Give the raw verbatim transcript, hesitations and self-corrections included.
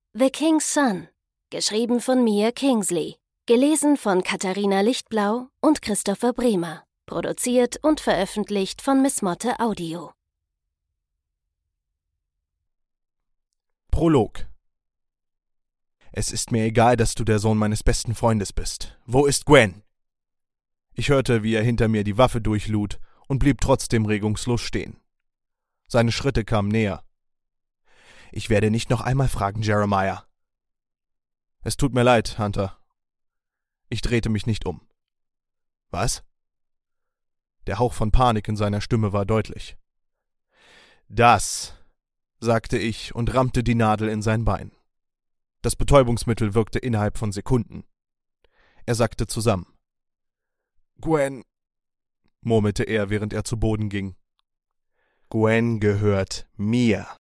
The King's Son, geschrieben von Mia Kingsley, gelesen von Katharina Lichtblau und Christopher Bremer, produziert und veröffentlicht von Miss Motte Audio. Prolog. Es ist mir egal, dass du der Sohn meines besten Freundes bist. Wo ist Gwen? Ich hörte, wie er hinter mir die Waffe durchlud und blieb trotzdem regungslos stehen. Seine Schritte kamen näher. Ich werde nicht noch einmal fragen, Jeremiah. Es tut mir leid, Hunter. Ich drehte mich nicht um. Was? Der Hauch von Panik in seiner Stimme war deutlich. Das, sagte ich und rammte die Nadel in sein Bein. Das Betäubungsmittel wirkte innerhalb von Sekunden. Er sackte zusammen. Gwen, murmelte er, während er zu Boden ging. Gwen gehört mir.